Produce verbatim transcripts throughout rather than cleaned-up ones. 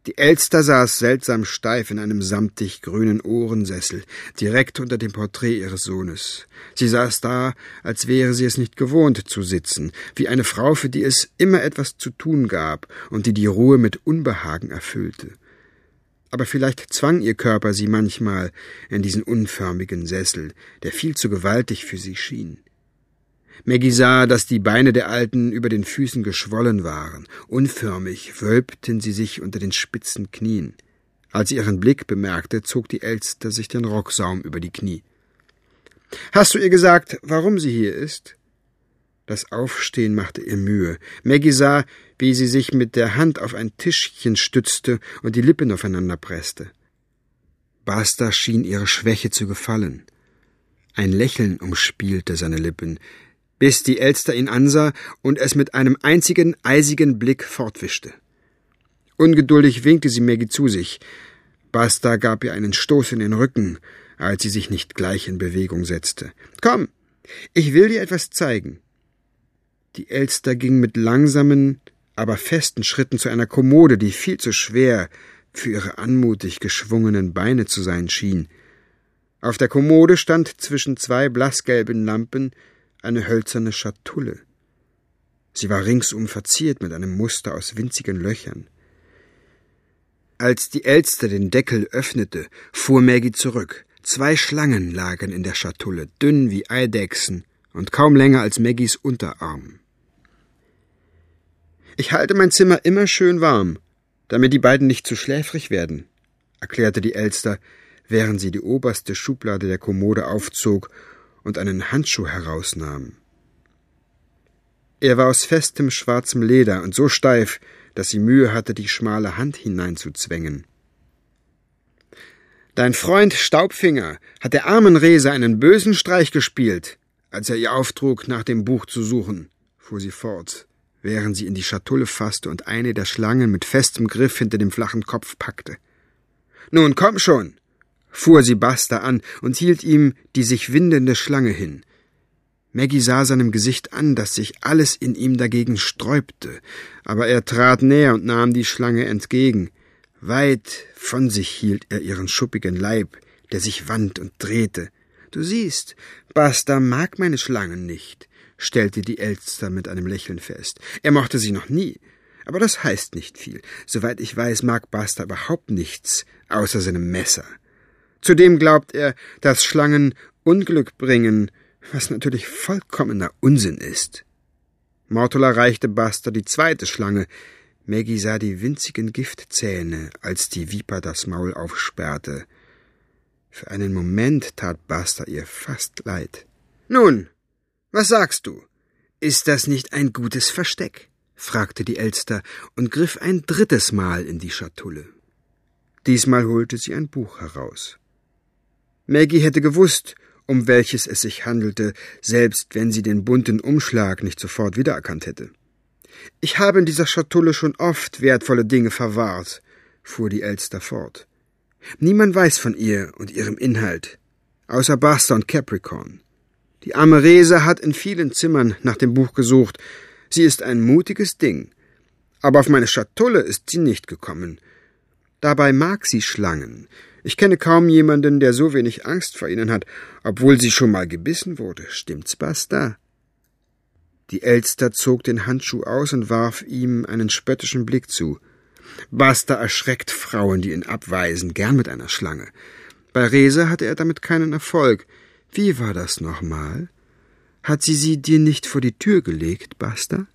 Die Elster saß seltsam steif in einem samtig grünen Ohrensessel, direkt unter dem Porträt ihres Sohnes. Sie saß da, als wäre sie es nicht gewohnt zu sitzen, wie eine Frau, für die es immer etwas zu tun gab und die die Ruhe mit Unbehagen erfüllte. Aber vielleicht zwang ihr Körper sie manchmal in diesen unförmigen Sessel, der viel zu gewaltig für sie schien. Maggie sah, dass die Beine der Alten über den Füßen geschwollen waren. Unförmig wölbten sie sich unter den spitzen Knien. Als sie ihren Blick bemerkte, zog die Elster sich den Rocksaum über die Knie. »Hast du ihr gesagt, warum sie hier ist?« Das Aufstehen machte ihr Mühe. Maggie sah, wie sie sich mit der Hand auf ein Tischchen stützte und die Lippen aufeinander presste. Buster schien ihre Schwäche zu gefallen. Ein Lächeln umspielte seine Lippen, bis die Elster ihn ansah und es mit einem einzigen, eisigen Blick fortwischte. Ungeduldig winkte sie Maggie zu sich. Buster gab ihr einen Stoß in den Rücken, als sie sich nicht gleich in Bewegung setzte. »Komm, ich will dir etwas zeigen.« Die Elster ging mit langsamen, aber festen Schritten zu einer Kommode, die viel zu schwer für ihre anmutig geschwungenen Beine zu sein schien. Auf der Kommode stand zwischen zwei blassgelben Lampen eine hölzerne Schatulle. Sie war ringsum verziert mit einem Muster aus winzigen Löchern. Als die Elster den Deckel öffnete, fuhr Maggie zurück. Zwei Schlangen lagen in der Schatulle, dünn wie Eidechsen und kaum länger als Maggies Unterarm. »Ich halte mein Zimmer immer schön warm, damit die beiden nicht zu schläfrig werden«, erklärte die Elster, während sie die oberste Schublade der Kommode aufzog und einen Handschuh herausnahm. Er war aus festem schwarzem Leder und so steif, dass sie Mühe hatte, die schmale Hand hineinzuzwängen. »Dein Freund Staubfinger hat der armen Rese einen bösen Streich gespielt, als er ihr auftrug, nach dem Buch zu suchen«, fuhr sie fort, während sie in die Schatulle fasste und eine der Schlangen mit festem Griff hinter dem flachen Kopf packte. »Nun, komm schon«, fuhr sie Buster an und hielt ihm die sich windende Schlange hin. Maggie sah seinem Gesicht an, dass sich alles in ihm dagegen sträubte, aber er trat näher und nahm die Schlange entgegen. Weit von sich hielt er ihren schuppigen Leib, der sich wand und drehte. »Du siehst, Buster mag meine Schlangen nicht«, stellte die Elster mit einem Lächeln fest. »Er mochte sie noch nie. Aber das heißt nicht viel. Soweit ich weiß, mag Buster überhaupt nichts außer seinem Messer. Zudem glaubt er, dass Schlangen Unglück bringen, was natürlich vollkommener Unsinn ist.« Mortola reichte Buster die zweite Schlange. Maggie sah die winzigen Giftzähne, als die Viper das Maul aufsperrte. Für einen Moment tat Buster ihr fast leid. »Nun, was sagst du? Ist das nicht ein gutes Versteck?« fragte die Elster und griff ein drittes Mal in die Schatulle. Diesmal holte sie ein Buch heraus. Maggie hätte gewusst, um welches es sich handelte, selbst wenn sie den bunten Umschlag nicht sofort wiedererkannt hätte. »Ich habe in dieser Schatulle schon oft wertvolle Dinge verwahrt«, fuhr die Elster fort. »Niemand weiß von ihr und ihrem Inhalt, außer Buster und Capricorn. Die arme Rese hat in vielen Zimmern nach dem Buch gesucht. Sie ist ein mutiges Ding. Aber auf meine Schatulle ist sie nicht gekommen. Dabei mag sie Schlangen. Ich kenne kaum jemanden, der so wenig Angst vor ihnen hat, obwohl sie schon mal gebissen wurde. Stimmt's, Buster?« Die Elster zog den Handschuh aus und warf ihm einen spöttischen Blick zu. Buster erschreckt Frauen, die ihn abweisen, gern mit einer Schlange. Bei Rese hatte er damit keinen Erfolg. Wie war das nochmal? Hat sie sie dir nicht vor die Tür gelegt, Buster?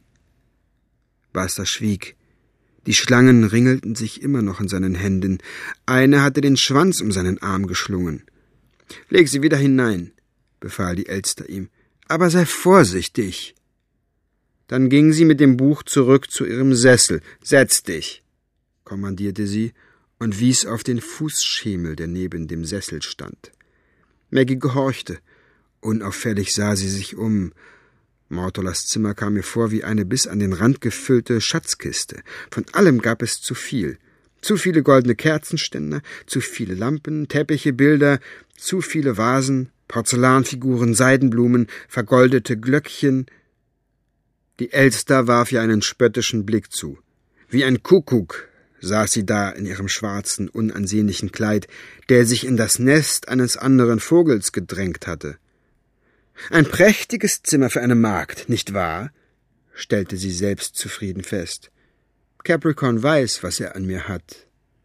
Buster schwieg. Die Schlangen ringelten sich immer noch in seinen Händen. Eine hatte den Schwanz um seinen Arm geschlungen. »Leg sie wieder hinein«, befahl die Elster ihm. »Aber sei vorsichtig.« Dann ging sie mit dem Buch zurück zu ihrem Sessel. »Setz dich«, kommandierte sie und wies auf den Fußschemel, der neben dem Sessel stand. Maggie gehorchte. Unauffällig sah sie sich um. Mortolas Zimmer kam ihr vor wie eine bis an den Rand gefüllte Schatzkiste. Von allem gab es zu viel. Zu viele goldene Kerzenständer, zu viele Lampen, Teppiche, Bilder, zu viele Vasen, Porzellanfiguren, Seidenblumen, vergoldete Glöckchen. Die Elster warf ihr einen spöttischen Blick zu. »Wie ein Kuckuck«, saß sie da in ihrem schwarzen, unansehnlichen Kleid, der sich in das Nest eines anderen Vogels gedrängt hatte. »Ein prächtiges Zimmer für eine Magd, nicht wahr?« stellte sie selbstzufrieden fest. »Capricorn weiß, was er an mir hat.«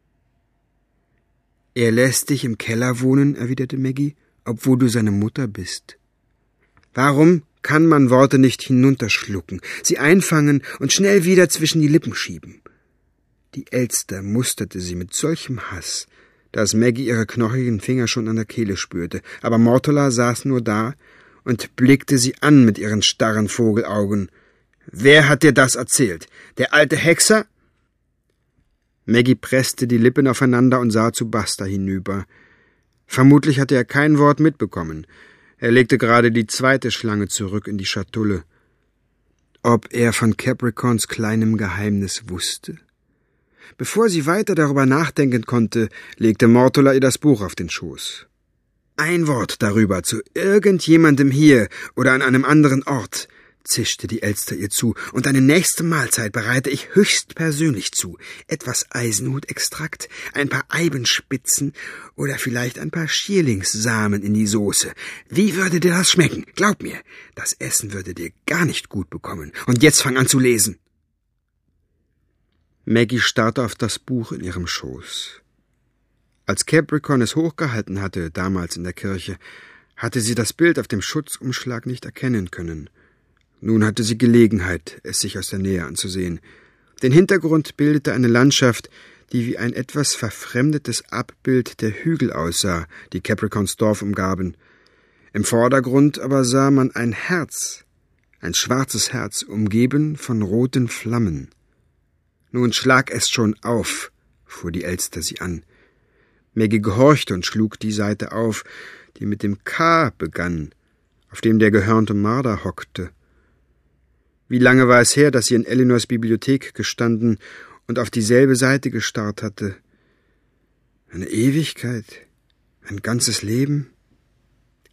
»Er lässt dich im Keller wohnen«, erwiderte Maggie, »obwohl du seine Mutter bist. Warum kann man Worte nicht hinunterschlucken, sie einfangen und schnell wieder zwischen die Lippen schieben?« Die Elster musterte sie mit solchem Hass, dass Maggie ihre knochigen Finger schon an der Kehle spürte, aber Mortola saß nur da und blickte sie an mit ihren starren Vogelaugen. »Wer hat dir das erzählt? Der alte Hexer?« Maggie presste die Lippen aufeinander und sah zu Buster hinüber. Vermutlich hatte er kein Wort mitbekommen. Er legte gerade die zweite Schlange zurück in die Schatulle. Ob er von Capricorns kleinem Geheimnis wusste? Bevor sie weiter darüber nachdenken konnte, legte Mortola ihr das Buch auf den Schoß. »Ein Wort darüber zu irgendjemandem hier oder an einem anderen Ort«, zischte die Elster ihr zu, »und deine nächste Mahlzeit bereite ich höchstpersönlich zu. Etwas Eisenhutextrakt, ein paar Eibenspitzen oder vielleicht ein paar Schierlingssamen in die Soße. Wie würde dir das schmecken? Glaub mir, das Essen würde dir gar nicht gut bekommen. Und jetzt fang an zu lesen.« Maggie starrte auf das Buch in ihrem Schoß. Als Capricorn es hochgehalten hatte, damals in der Kirche, hatte sie das Bild auf dem Schutzumschlag nicht erkennen können. Nun hatte sie Gelegenheit, es sich aus der Nähe anzusehen. Den Hintergrund bildete eine Landschaft, die wie ein etwas verfremdetes Abbild der Hügel aussah, die Capricorns Dorf umgaben. Im Vordergrund aber sah man ein Herz, ein schwarzes Herz, umgeben von roten Flammen. »Nun schlag es schon auf«, fuhr die Elster sie an. Maggie gehorchte und schlug die Seite auf, die mit dem K begann, auf dem der gehörnte Marder hockte. Wie lange war es her, dass sie in Elinors Bibliothek gestanden und auf dieselbe Seite gestarrt hatte? Eine Ewigkeit, ein ganzes Leben?